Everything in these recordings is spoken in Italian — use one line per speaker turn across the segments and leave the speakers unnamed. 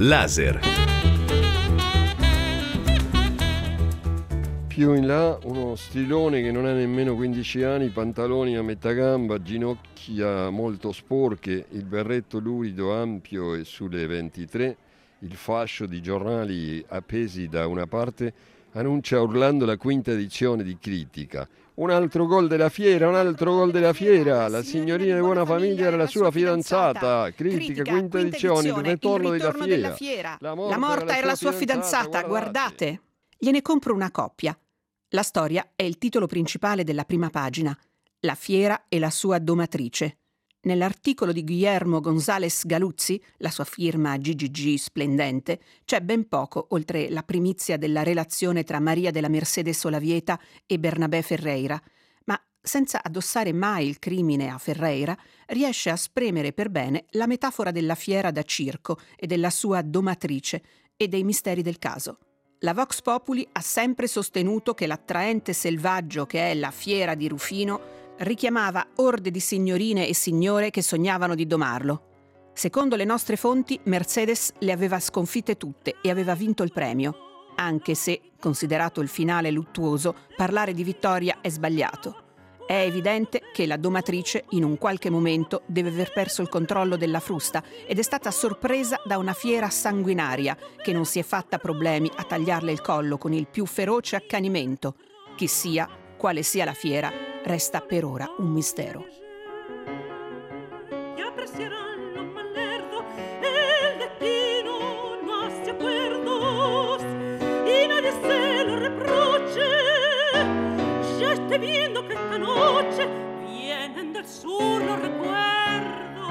Laser.
Più in là uno stilone che non ha nemmeno 15 anni, pantaloni a metà gamba, ginocchia molto sporche, il berretto lurido ampio e sulle 23, il fascio di giornali appesi da una parte annuncia urlando la quinta edizione di Critica. Un altro gol della fiera, un altro gol della fiera, la signorina di buona famiglia era la sua fidanzata. Critica, quinta edizione, il ritorno della fiera.
La morta era la sua fidanzata, guardate. Gliene compro una coppia. La storia è il titolo principale della prima pagina, La fiera e la sua domatrice. Nell'articolo di Guillermo González Galuzzi, la sua firma GGG splendente, c'è ben poco oltre la primizia della relazione tra Maria della Mercedes Olavieta e Bernabé Ferreira, ma senza addossare mai il crimine a Ferreira, riesce a spremere per bene la metafora della fiera da circo e della sua domatrice e dei misteri del caso. La Vox Populi ha sempre sostenuto che l'attraente selvaggio che è la fiera di Rufino richiamava orde di signorine e signore che sognavano di domarlo. Secondo le nostre fonti, Mercedes le aveva sconfitte tutte e aveva vinto il premio, anche se, considerato il finale luttuoso, parlare di vittoria è sbagliato. È evidente che la domatrice, in un qualche momento, deve aver perso il controllo della frusta ed è stata sorpresa da una fiera sanguinaria che non si è fatta problemi a tagliarle il collo con il più feroce accanimento. Chi sia, quale sia la fiera, resta per ora un mistero.
Viendo que esta noche vienen del sur los recuerdos.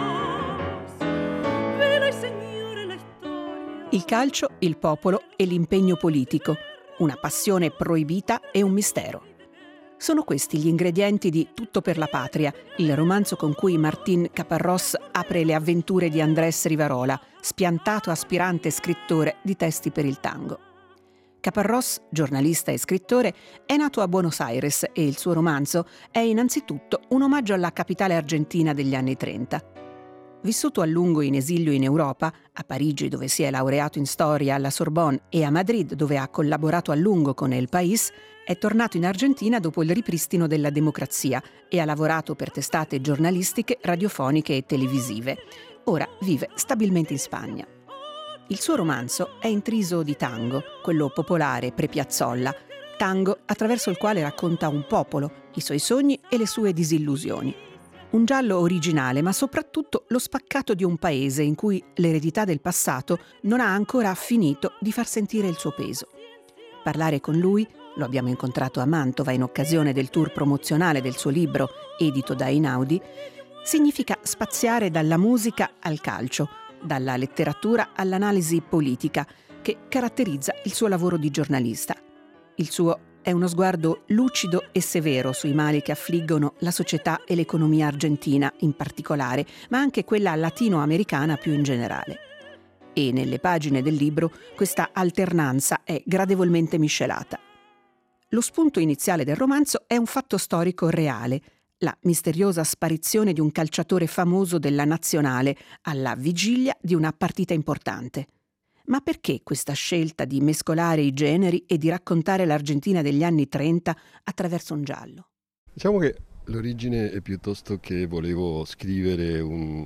Vela, Signore, la storia.
Il calcio, il popolo e l'impegno politico, una passione proibita e un mistero. Sono questi gli ingredienti di Tutto per la patria, il romanzo con cui Martín Caparrós apre le avventure di Andrés Rivarola, spiantato aspirante scrittore di testi per il tango. Caparrós, giornalista e scrittore, è nato a Buenos Aires e il suo romanzo è innanzitutto un omaggio alla capitale argentina degli anni 30. Vissuto a lungo in esilio in Europa, a Parigi dove si è laureato in storia alla Sorbonne e a Madrid dove ha collaborato a lungo con El País, è tornato in Argentina dopo il ripristino della democrazia e ha lavorato per testate giornalistiche, radiofoniche e televisive. Ora vive stabilmente in Spagna. Il suo romanzo è intriso di tango, quello popolare pre-Piazzolla, tango attraverso il quale racconta un popolo, i suoi sogni e le sue disillusioni. Un giallo originale, ma soprattutto lo spaccato di un paese in cui l'eredità del passato non ha ancora finito di far sentire il suo peso. Parlare con lui, lo abbiamo incontrato a Mantova in occasione del tour promozionale del suo libro, edito da Einaudi, significa spaziare dalla musica al calcio, dalla letteratura all'analisi politica che caratterizza il suo lavoro di giornalista. Il suo è uno sguardo lucido e severo sui mali che affliggono la società e l'economia argentina in particolare, ma anche quella latinoamericana più in generale. E nelle pagine del libro questa alternanza è gradevolmente miscelata. Lo spunto iniziale del romanzo è un fatto storico reale, la misteriosa sparizione di un calciatore famoso della nazionale alla vigilia di una partita importante. Ma perché questa scelta di mescolare i generi e di raccontare l'Argentina degli anni 30 attraverso un giallo?
Diciamo che l'origine è piuttosto che volevo scrivere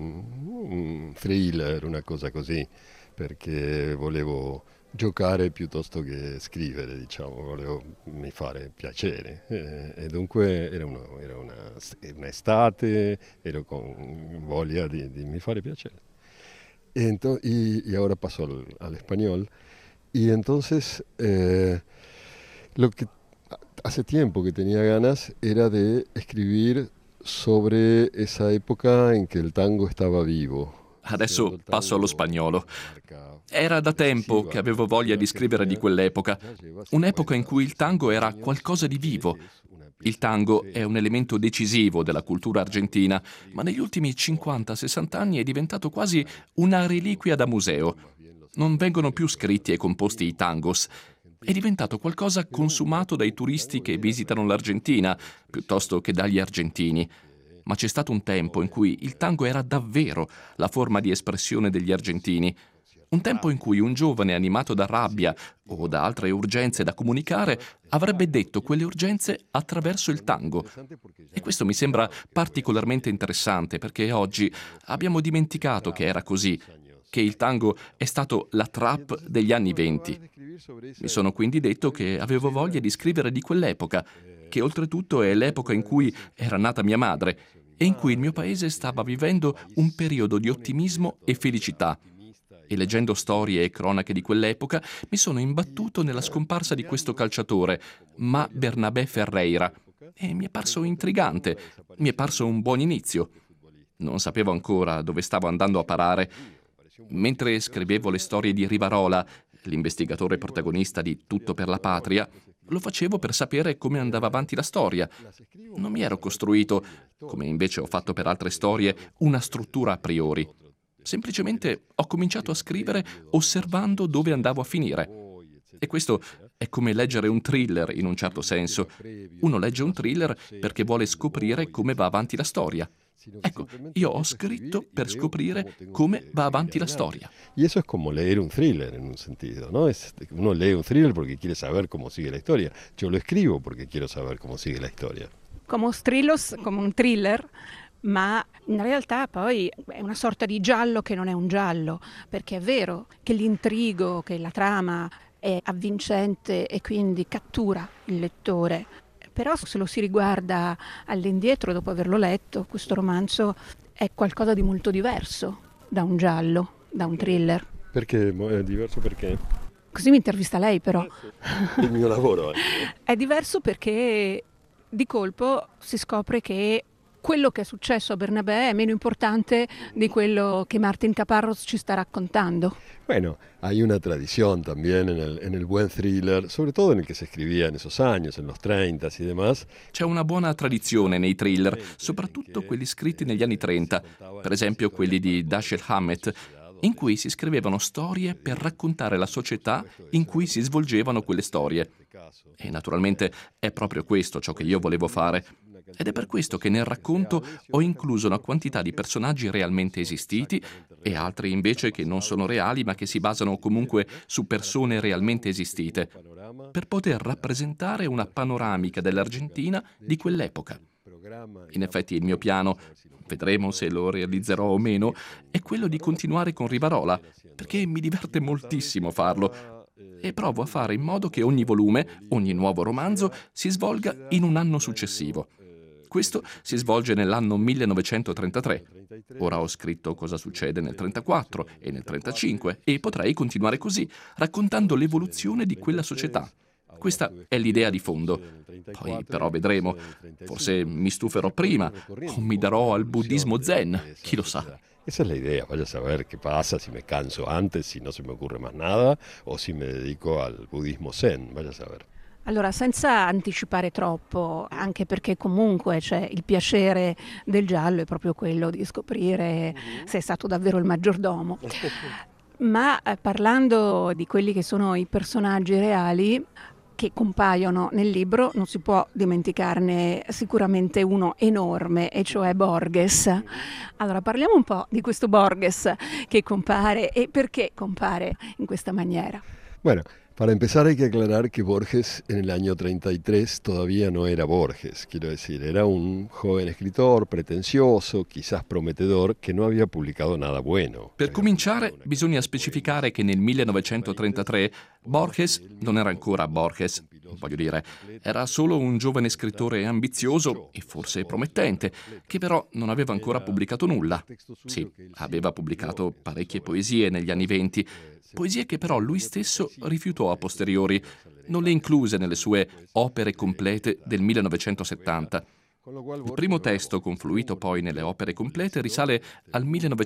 un thriller, una cosa così, perché volevo giocare piuttosto che scrivere, diciamo, volevo mi fare piacere e dunque era un'estate, ero con voglia di mi fare piacere. Y ahora paso al español. Y entonces lo que hace tiempo que tenía ganas era de escribir sobre esa época en que el tango estaba vivo.
Adesso passo allo spagnolo. Era da tempo che avevo voglia di scrivere di quell'epoca, un'epoca in cui il tango era qualcosa di vivo. Il tango è un elemento decisivo della cultura argentina, ma negli ultimi 50-60 anni è diventato quasi una reliquia da museo. Non vengono più scritti e composti i tangos. È diventato qualcosa consumato dai turisti che visitano l'Argentina, piuttosto che dagli argentini. Ma c'è stato un tempo in cui il tango era davvero la forma di espressione degli argentini. Un tempo in cui un giovane animato da rabbia o da altre urgenze da comunicare avrebbe detto quelle urgenze attraverso il tango. E questo mi sembra particolarmente interessante perché oggi abbiamo dimenticato che era così, che il tango è stato la trap degli anni '20. Mi sono quindi detto che avevo voglia di scrivere di quell'epoca, che oltretutto è l'epoca in cui era nata mia madre e in cui il mio paese stava vivendo un periodo di ottimismo e felicità. E leggendo storie e cronache di quell'epoca mi sono imbattuto nella scomparsa di questo calciatore, Ma Bernabé Ferreira, e mi è parso intrigante, mi è parso un buon inizio. Non sapevo ancora dove stavo andando a parare. Mentre scrivevo le storie di Rivarola, l'investigatore protagonista di Tutto per la Patria, lo facevo per sapere come andava avanti la storia. Non mi ero costruito, come invece ho fatto per altre storie, una struttura a priori. Semplicemente ho cominciato a scrivere osservando dove andavo a finire. E questo è come leggere un thriller in un certo senso. Uno legge un thriller perché vuole scoprire come va avanti la storia. Ecco, io ho scritto per scoprire come va avanti la storia.
Y eso es como leer un thriller en un sentido, ¿no? Uno lee un thriller porque quiere saber cómo sigue la historia. Yo lo escribo porque quiero saber cómo sigue la historia.
Come un thriller, ma in realtà poi è una sorta di giallo che non è un giallo, perché è vero che l'intrigo, che la trama è avvincente e quindi cattura il lettore. Però se lo si riguarda all'indietro dopo averlo letto, questo romanzo è qualcosa di molto diverso da un giallo, da un thriller.
Perché è diverso perché?
Così mi intervista lei però.
Il mio lavoro.
È diverso perché di colpo si scopre che quello che è successo a Bernabé è meno importante di quello che Martín Caparrós ci sta raccontando.
Bueno, hay una tradición también en el buen thriller, sobre todo en el que se escribía en esos años, en los 30 y demás.
C'è una buona tradizione nei thriller, soprattutto quelli scritti negli anni 30, per esempio quelli di Dashiell Hammett, in cui si scrivevano storie per raccontare la società in cui si svolgevano quelle storie. E naturalmente è proprio questo ciò che io volevo fare. Ed è per questo che nel racconto ho incluso una quantità di personaggi realmente esistiti e altri invece che non sono reali ma che si basano comunque su persone realmente esistite, per poter rappresentare una panoramica dell'Argentina di quell'epoca. In effetti il mio piano, vedremo se lo realizzerò o meno, è quello di continuare con Rivarola, perché mi diverte moltissimo farlo e provo a fare in modo che ogni volume, ogni nuovo romanzo si svolga in un anno successivo. Questo si svolge nell'anno 1933. Ora ho scritto cosa succede nel 34 e nel 35 e potrei continuare così, raccontando l'evoluzione di quella società. Questa è l'idea di fondo. Poi però vedremo. Forse mi stuferò prima o mi darò al buddismo zen, chi lo sa.
Esa es la idea, vaya a saber qué pasa, si me canso antes, si no se me ocurre más nada, o si me dedico al budismo zen, vaya a saber.
Allora, senza anticipare troppo, anche perché comunque c'è il piacere del giallo è proprio quello di scoprire se è stato davvero il maggiordomo. Ma parlando di quelli che sono i personaggi reali che compaiono nel libro, non si può dimenticarne sicuramente uno enorme, e cioè Borges. Allora, parliamo un po' di questo Borges che compare e perché compare in questa maniera.
Bueno, para empezar hay que aclarar que Borges en el año 33 todavía no era Borges, quiero decir, era un joven escritor pretencioso, quizás prometedor, que no había publicado nada bueno.
Per cominciare, bisogna specificare che nel 1933 Borges non era ancora Borges, voglio dire, era solo un giovane scrittore ambizioso e forse promettente, che però non aveva ancora pubblicato nulla. Sì, aveva pubblicato parecchie poesie negli anni '20, poesie che però lui stesso rifiutò a posteriori, non le incluse nelle sue opere complete del 1970. Il primo testo confluito poi nelle opere complete risale al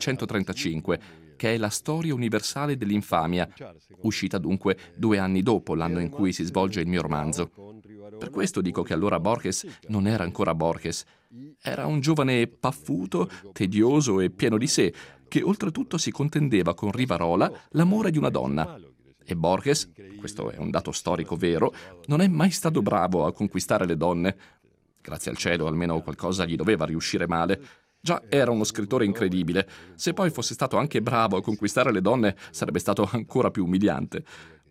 1935, che è la storia universale dell'infamia, uscita dunque 2 anni dopo l'anno in cui si svolge il mio romanzo. Per questo dico che allora Borges non era ancora Borges. Era un giovane paffuto, tedioso e pieno di sé, che oltretutto si contendeva con Rivarola l'amore di una donna. E Borges, questo è un dato storico vero, non è mai stato bravo a conquistare le donne. Grazie al cielo almeno qualcosa gli doveva riuscire male. Già era uno scrittore incredibile. Se poi fosse stato anche bravo a conquistare le donne, sarebbe stato ancora più umiliante.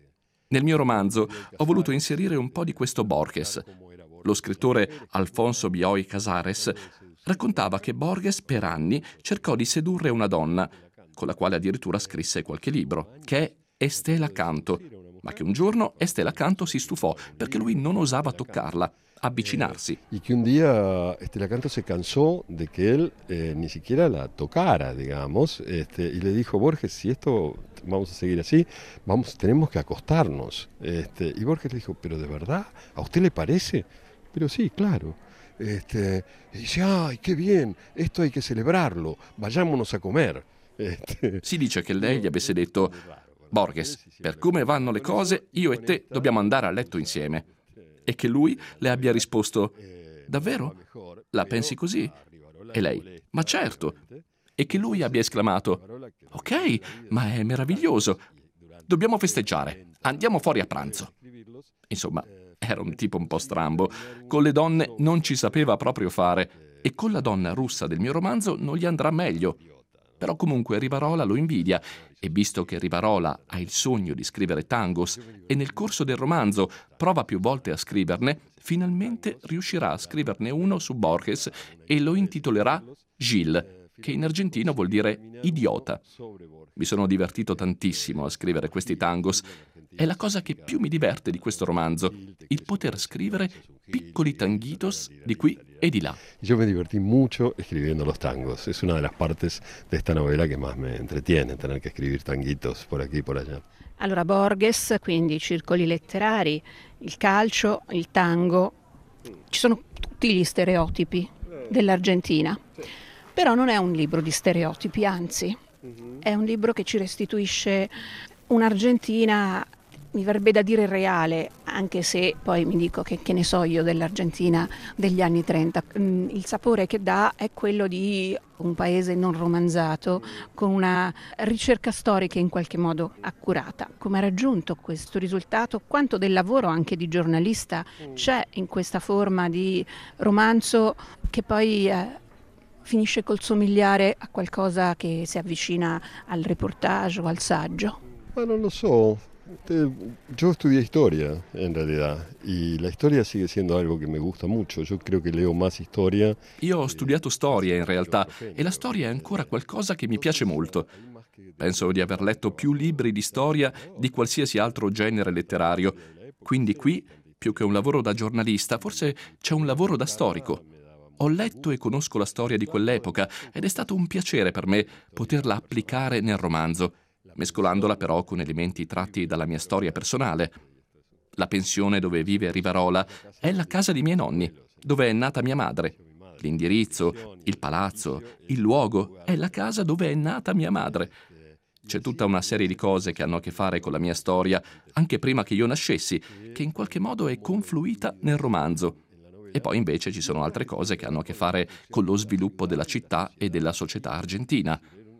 Nel mio romanzo ho voluto inserire un po' di questo Borges. Lo scrittore Alfonso Bioy Casares raccontava che Borges per anni cercò di sedurre una donna, con la quale addirittura scrisse qualche libro, che è Estela Canto, ma che un giorno Estela Canto si stufò perché lui non osava toccarla, avvicinarsi.
Y que un día Estela Canto se cansó de que él ni siquiera la tocara, digamos, y le dijo: Borges, si esto vamos a seguir así, tenemos que acostarnos. Y Borges le dijo: pero de verdad, ¿a usted le parece? Pero sí, claro. Y dice: ay, qué bien, esto hay que celebrarlo, vayámonos a comer.
Si dice che lei gli avesse detto: Borges, per come vanno le cose, io e te dobbiamo andare a letto insieme. E che lui le abbia risposto: davvero? La pensi così? E lei: ma certo. E che lui abbia esclamato: ok, ma è meraviglioso. Dobbiamo festeggiare. Andiamo fuori a pranzo. Insomma, era un tipo un po' strambo. Con le donne non ci sapeva proprio fare. E con la donna russa del mio romanzo non gli andrà meglio. Però comunque Rivarola lo invidia, e visto che Rivarola ha il sogno di scrivere tangos e nel corso del romanzo prova più volte a scriverne, finalmente riuscirà a scriverne uno su Borges e lo intitolerà Gilles, che in argentino vuol dire idiota. Mi sono divertito tantissimo a scrivere questi tangos. È la cosa che più mi diverte di questo romanzo, il poter scrivere piccoli tanguitos di qui e di là.
Yo me divertí mucho escribiendo los tangos. Es una de las partes de esta novela que más me entretiene, tener que escribir tanguitos por aquí y por allá.
Allora Borges, quindi i circoli letterari, il calcio, il tango, ci sono tutti gli stereotipi dell'Argentina. Però non è un libro di stereotipi, anzi, è un libro che ci restituisce un'Argentina, mi verrebbe da dire reale, anche se poi mi dico che ne so io dell'Argentina degli anni 30. Il sapore che dà è quello di un paese non romanzato, con una ricerca storica in qualche modo accurata. Come ha raggiunto questo risultato? Quanto del lavoro anche di giornalista c'è in questa forma di romanzo che poi finisce col somigliare a qualcosa che si avvicina al reportage o al saggio?
Ma non lo so. Yo estudié historia en realidad y la historia sigue siendo algo que me gusta mucho. Yo creo que leo más historia.
Io ho studiato storia in realtà e la storia è ancora qualcosa che mi piace molto. Penso di aver letto più libri di storia di qualsiasi altro genere letterario. Quindi qui, più che un lavoro da giornalista, forse c'è un lavoro da storico. Ho letto e conosco la storia di quell'epoca ed è stato un piacere per me poterla applicare nel romanzo, mescolandola però con elementi tratti dalla mia storia personale. La pensione dove vive Rivarola è la casa di miei nonni, dove è nata mia madre. L'indirizzo, il palazzo, il luogo è la casa dove è nata mia madre. C'è tutta una serie di cose che hanno a che fare con la mia storia, anche prima che io nascessi, che in qualche modo è confluita nel romanzo. E poi invece ci sono altre cose che hanno a che fare con lo sviluppo della città e della società argentina.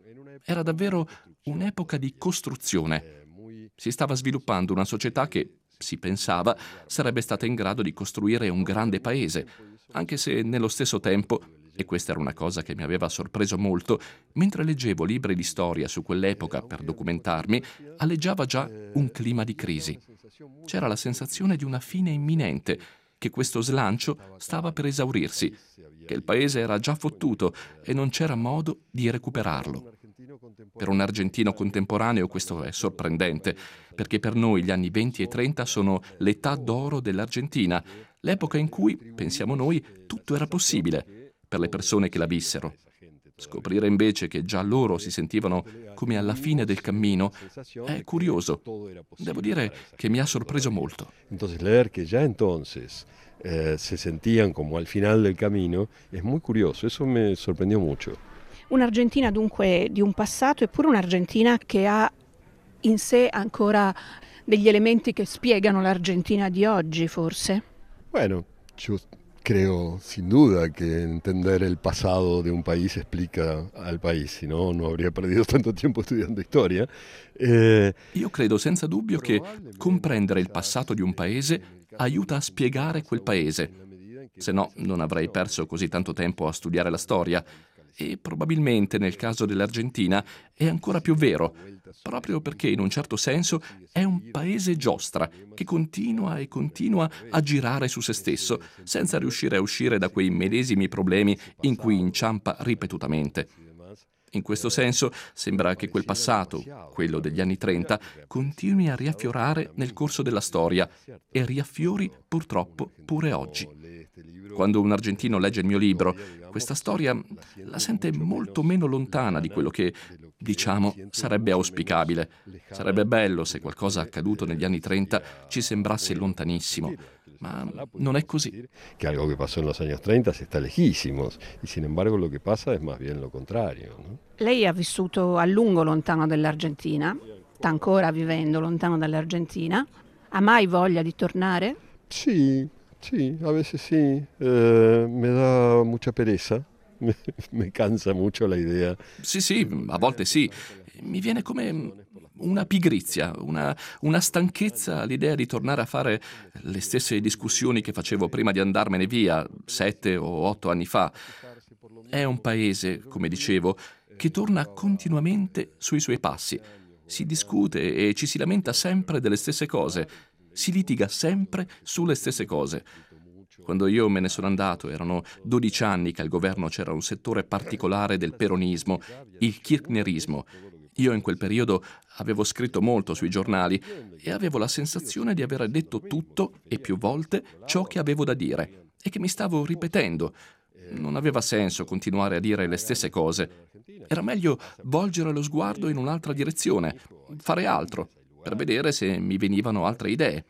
Era davvero un'epoca di costruzione. Si stava sviluppando una società che, si pensava, sarebbe stata in grado di costruire un grande paese, anche se nello stesso tempo, e questa era una cosa che mi aveva sorpreso molto, mentre leggevo libri di storia su quell'epoca per documentarmi, aleggiava già un clima di crisi. C'era la sensazione di una fine imminente, che questo slancio stava per esaurirsi, che il paese era già fottuto e non c'era modo di recuperarlo. Per un argentino contemporaneo questo è sorprendente, perché per noi gli anni 20 e 30 sono l'età d'oro dell'Argentina, l'epoca in cui, pensiamo noi, tutto era possibile per le persone che la vissero. Scoprire invece che già loro si sentivano come alla fine del cammino è curioso. Devo dire che mi ha sorpreso molto.
Entonces leer que ya entonces se sentían como al final del camino es muy curioso, eso me sorprendió mucho.
Un'Argentina dunque di un passato, eppure un'Argentina che ha in sé ancora degli elementi che spiegano l'Argentina di oggi, forse?
Bueno, yo creo sin duda que entender el pasado de un país explica al país, si no, no habría perdido tanto tiempo estudiando historia.
Io credo senza dubbio che comprendere il passato di un paese aiuta a spiegare quel paese. Se no, non avrei perso così tanto tempo a studiare la storia. E probabilmente nel caso dell'Argentina è ancora più vero, proprio perché in un certo senso è un paese giostra che continua e continua a girare su se stesso, senza riuscire a uscire da quei medesimi problemi in cui inciampa ripetutamente. In questo senso sembra che quel passato, quello degli anni 30, continui a riaffiorare nel corso della storia e riaffiori purtroppo pure oggi. Quando un argentino legge il mio libro, questa storia la sente molto meno lontana di quello che, diciamo, sarebbe auspicabile. Sarebbe bello se qualcosa accaduto negli anni 30 ci sembrasse lontanissimo. Ma non è così.
Que algo que pasó en los años 30 está lejísimos y sin embargo lo que pasa es más bien lo contrario, ¿no?
Lei ha vissuto a lungo lontano dall'Argentina, sta ancora vivendo lontano dall'Argentina. Ha mai voglia di tornare?
Sí, sí, a veces sí. Me da mucha pereza. Me cansa mucho la idea.
Sì, a volte sì. Mi viene come una pigrizia, una stanchezza all'idea di tornare a fare le stesse discussioni che facevo prima di andarmene via 7 o 8 anni fa. È un paese, come dicevo, che torna continuamente sui suoi passi. Si discute e ci si lamenta sempre delle stesse cose. Si litiga sempre sulle stesse cose. Quando io me ne sono andato erano 12 anni che al governo c'era un settore particolare del peronismo, il kirchnerismo. Io in quel periodo avevo scritto molto sui giornali e avevo la sensazione di aver detto tutto e più volte ciò che avevo da dire e che mi stavo ripetendo. Non aveva senso continuare a dire le stesse cose. Era meglio volgere lo sguardo in un'altra direzione, fare altro, per vedere se mi venivano altre idee.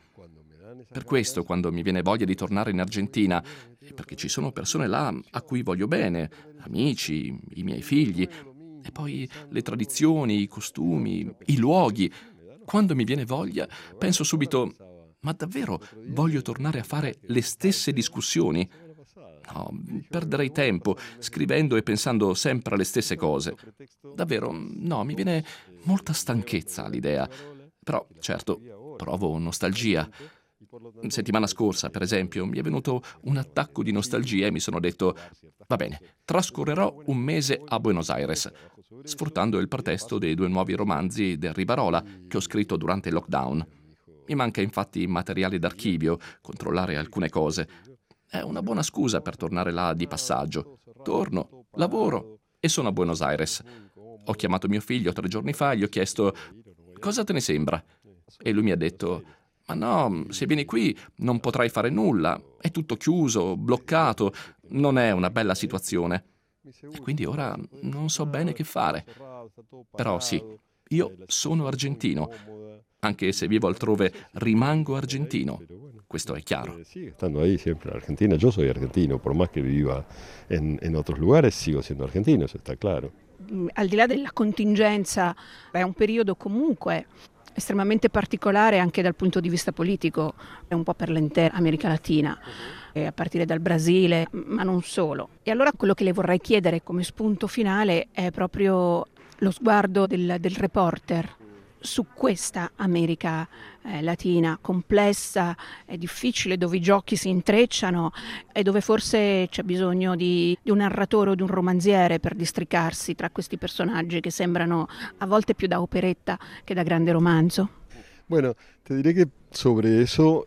Per questo, quando mi viene voglia di tornare in Argentina, perché ci sono persone là a cui voglio bene, amici, i miei figli, e poi le tradizioni, i costumi, i luoghi. Quando mi viene voglia, penso subito: ma davvero voglio tornare a fare le stesse discussioni? No, perderei tempo scrivendo e pensando sempre alle stesse cose. Davvero, no, mi viene molta stanchezza all'idea. Però, certo, provo nostalgia. Settimana scorsa, per esempio, mi è venuto un attacco di nostalgia e mi sono detto: va bene, trascorrerò un mese a Buenos Aires, sfruttando il pretesto dei 2 nuovi romanzi del Rivarola che ho scritto durante il lockdown. Mi manca infatti materiale d'archivio, controllare alcune cose. È una buona scusa per tornare là di passaggio. Torno, lavoro e sono a Buenos Aires. Ho chiamato mio figlio 3 giorni fa e gli ho chiesto: cosa te ne sembra? E lui mi ha detto: ma no, se vieni qui non potrai fare nulla, è tutto chiuso, bloccato, non è una bella situazione. E quindi ora non so bene che fare. Però sì, io sono argentino. Anche se vivo altrove, rimango argentino. Questo è chiaro.
Sigue estando ahí siempre en Argentina. Yo soy argentino, por más que viva en otros lugares, sigo siendo argentino, eso está claro.
Al di là della contingenza, è un periodo comunque estremamente particolare anche dal punto di vista politico, è un po' per l'intera America Latina, a partire dal Brasile, ma non solo. E allora quello che le vorrei chiedere come spunto finale è proprio lo sguardo del reporter su questa America Latina complessa e difficile, dove i giochi si intrecciano e dove forse c'è bisogno di un narratore o di un romanziere per districarsi tra questi personaggi che sembrano a volte più da operetta che da grande romanzo.
Bueno, te diré que sobre eso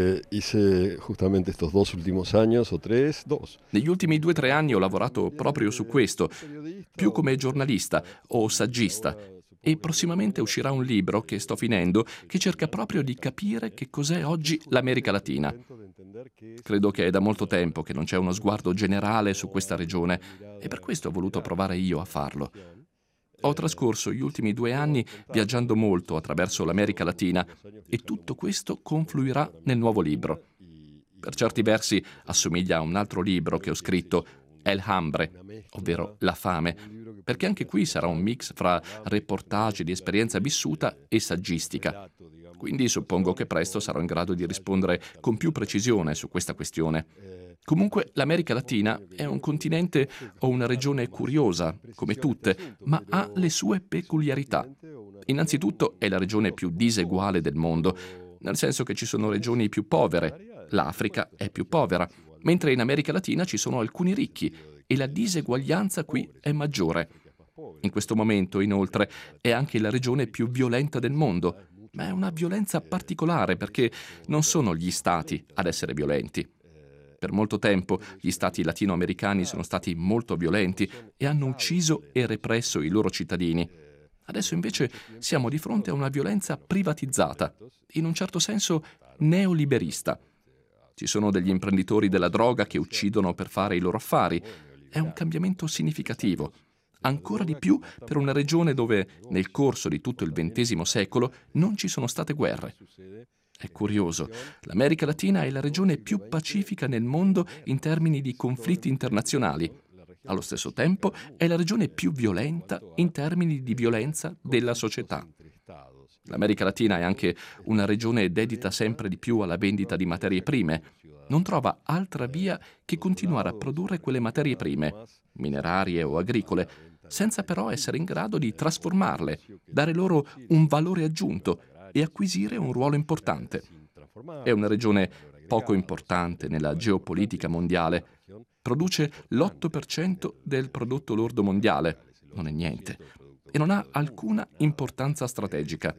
hice justamente estos 2 últimos años o 3, 2.
Negli ultimi 2 o 3 anni ho lavorato proprio su questo, più come giornalista o saggista. E prossimamente uscirà un libro che sto finendo che cerca proprio di capire che cos'è oggi l'America Latina. Credo che è da molto tempo che non c'è uno sguardo generale su questa regione e per questo ho voluto provare io a farlo. Ho trascorso gli ultimi 2 anni viaggiando molto attraverso l'America Latina e tutto questo confluirà nel nuovo libro. Per certi versi assomiglia a un altro libro che ho scritto, El Hambre, ovvero La fame, perché anche qui sarà un mix fra reportage di esperienza vissuta e saggistica. Quindi suppongo che presto sarò in grado di rispondere con più precisione su questa questione. Comunque l'America Latina è un continente o una regione curiosa, come tutte, ma ha le sue peculiarità. Innanzitutto è la regione più diseguale del mondo, nel senso che ci sono regioni più povere. L'Africa è più povera, mentre in America Latina ci sono alcuni ricchi, e la diseguaglianza qui è maggiore. In questo momento, inoltre, è anche la regione più violenta del mondo, ma è una violenza particolare perché non sono gli stati ad essere violenti. Per molto tempo gli stati latinoamericani sono stati molto violenti e hanno ucciso e represso i loro cittadini. Adesso invece siamo di fronte a una violenza privatizzata, in un certo senso neoliberista. Ci sono degli imprenditori della droga che uccidono per fare i loro affari. È un cambiamento significativo. Ancora di più per una regione dove, nel corso di tutto il XX secolo, non ci sono state guerre. È curioso, l'America Latina è la regione più pacifica nel mondo in termini di conflitti internazionali. Allo stesso tempo è la regione più violenta in termini di violenza della società. L'America Latina è anche una regione dedita sempre di più alla vendita di materie prime. Non trova altra via che continuare a produrre quelle materie prime, minerarie o agricole, senza però essere in grado di trasformarle, dare loro un valore aggiunto e acquisire un ruolo importante. È una regione poco importante nella geopolitica mondiale. Produce l'8% del prodotto lordo mondiale, non è niente, e non ha alcuna importanza strategica.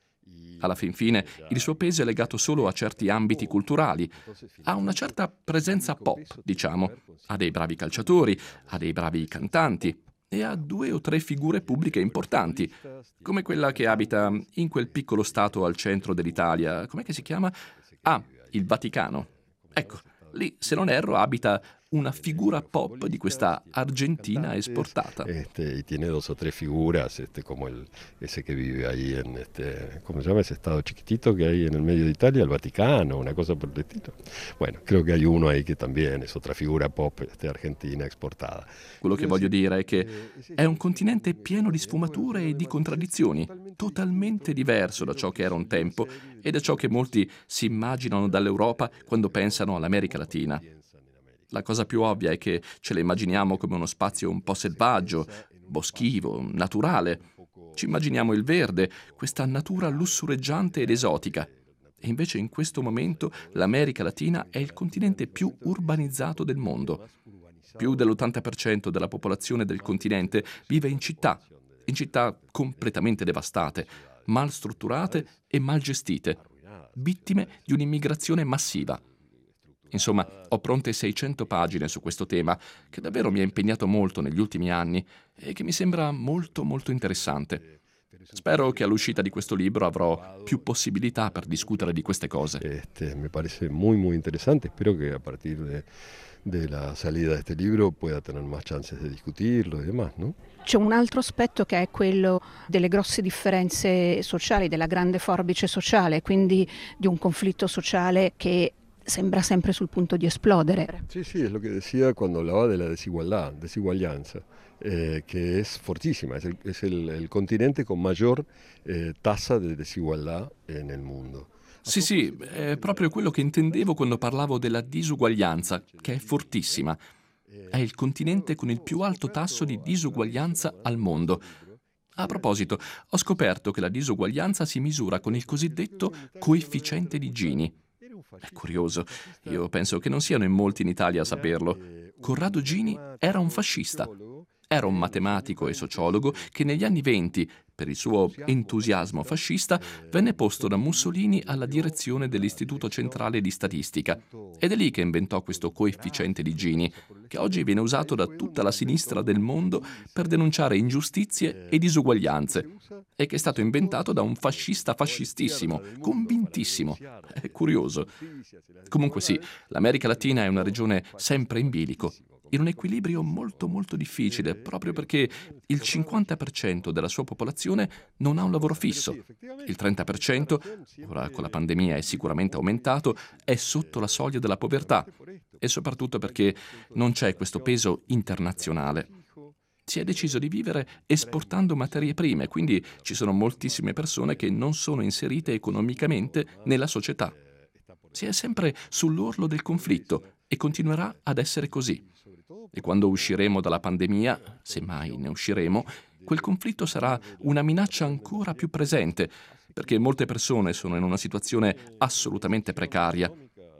Alla fin fine, il suo peso è legato solo a certi ambiti culturali. Ha una certa presenza pop, diciamo. Ha dei bravi calciatori, ha dei bravi cantanti e ha 2 o 3 figure pubbliche importanti, come quella che abita in quel piccolo stato al centro dell'Italia. Com'è che si chiama? Ah, il Vaticano. Ecco, lì, se non erro, abita una figura pop di questa Argentina esportata.
Y tiene 2 o 3 figuras, como ese que vive ahí en ¿cómo se llama ese estado chiquitito que hay en el medio de Italia? El Vaticano, una cosa por el estilo. Bueno, creo que hay uno ahí que también es otra figura pop argentina exportada.
Quello che voglio dire è che è un continente pieno di sfumature e di contraddizioni, totalmente diverso da ciò che era un tempo e da ciò che molti si immaginano dall'Europa quando pensano all'America Latina. La cosa più ovvia è che ce le immaginiamo come uno spazio un po' selvaggio, boschivo, naturale. Ci immaginiamo il verde, questa natura lussureggiante ed esotica. E invece in questo momento l'America Latina è il continente più urbanizzato del mondo. Più dell'80% della popolazione del continente vive in città completamente devastate, mal strutturate e mal gestite, vittime di un'immigrazione massiva. Insomma, ho pronte 600 pagine su questo tema, che davvero mi ha impegnato molto negli ultimi anni e che mi sembra molto molto interessante. Spero che all'uscita di questo libro avrò più possibilità per discutere di queste cose.
Me parece muy muy interesante. Espero que a partir de la salida de este libro pueda tener más chances de discutirlo y demás, ¿no?
C'è un altro aspetto che è quello delle grosse differenze sociali, della grande forbice sociale, quindi di un conflitto sociale che sembra sempre sul punto di esplodere.
Sí, es lo que decía cuando hablaba de la desigualdad, que es fortísima, es el continente con mayor tasa de desigualdad en el mundo.
Sì, è proprio quello che intendevo quando parlavo della disuguaglianza, che è fortissima. È il continente con il più alto tasso di disuguaglianza al mondo. A proposito, ho scoperto che la disuguaglianza si misura con il cosiddetto coefficiente di Gini. È curioso, io penso che non siano in molti in Italia a saperlo. Corrado Gini era un fascista. Era un matematico e sociologo che negli anni '20, per il suo entusiasmo fascista, venne posto da Mussolini alla direzione dell'Istituto Centrale di Statistica. Ed è lì che inventò questo coefficiente di Gini, che oggi viene usato da tutta la sinistra del mondo per denunciare ingiustizie e disuguaglianze, e che è stato inventato da un fascista fascistissimo, convintissimo. È curioso. Comunque sì, l'America Latina è una regione sempre in bilico, in un equilibrio molto molto difficile, proprio perché il 50% della sua popolazione non ha un lavoro fisso. Il 30%, ora con la pandemia è sicuramente aumentato, è sotto la soglia della povertà, e soprattutto perché non c'è questo peso internazionale. Si è deciso di vivere esportando materie prime, quindi ci sono moltissime persone che non sono inserite economicamente nella società. Si è sempre sull'orlo del conflitto e continuerà ad essere così. E quando usciremo dalla pandemia, se mai ne usciremo, quel conflitto sarà una minaccia ancora più presente, perché molte persone sono in una situazione assolutamente precaria.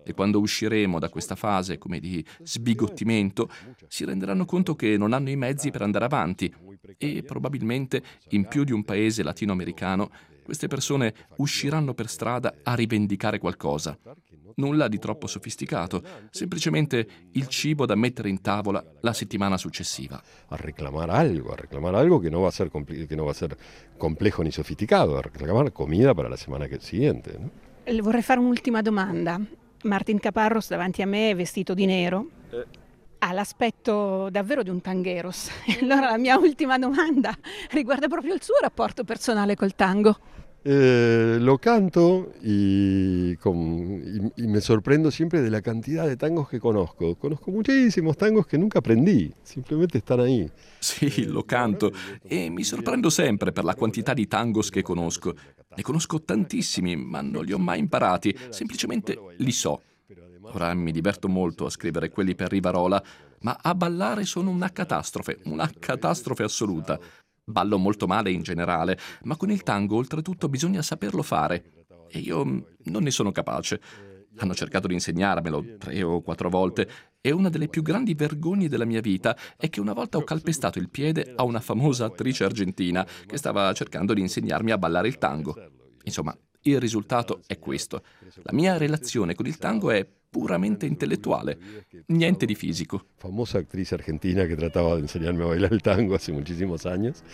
E quando usciremo da questa fase, come di sbigottimento, si renderanno conto che non hanno i mezzi per andare avanti e probabilmente in più di un paese latinoamericano queste persone usciranno per strada a rivendicare qualcosa. Nulla di troppo sofisticato, semplicemente il cibo da mettere in tavola la settimana successiva.
A reclamar algo que no va a ser complejo ni sofisticado, a reclamar comida para la semana siguiente, ¿no?
Le vorrei fare un'ultima domanda. Martin Caparrós davanti a me è vestito di nero. Ha l'aspetto davvero di un tangueros. Allora la mia ultima domanda riguarda proprio il suo rapporto personale col tango.
Lo canto y me sorprendo siempre de la cantidad de tangos que conozco. Conozco muchísimos tangos que nunca aprendí, simplemente están ahí.
Sì, lo canto e mi sorprendo sempre per la quantità di tangos che conosco. Ne conosco tantissimi, ma non li ho mai imparati, semplicemente li so. Ora mi diverto molto a scrivere quelli per Rivarola, ma a ballare sono una catastrofe assoluta. Ballo molto male in generale, ma con il tango oltretutto bisogna saperlo fare. E io non ne sono capace. Hanno cercato di insegnarmelo 3 o 4 volte e una delle più grandi vergogne della mia vita è che una volta ho calpestato il piede a una famosa attrice argentina che stava cercando di insegnarmi a ballare il tango. Insomma, il risultato è questo. La mia relazione con il tango è puramente intellettuale, niente di fisico.
Famosa actriz argentina que trataba de enseñarme a bailar el tango hace muchísimos años.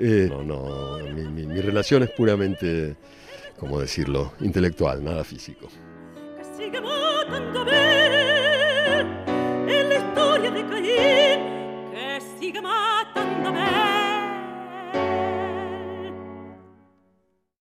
Mi relación es puramente, ¿cómo decirlo?, intelectual, nada físico.
Si chiamò tanto bene, è la storia di Cain che si chiama tanto bene.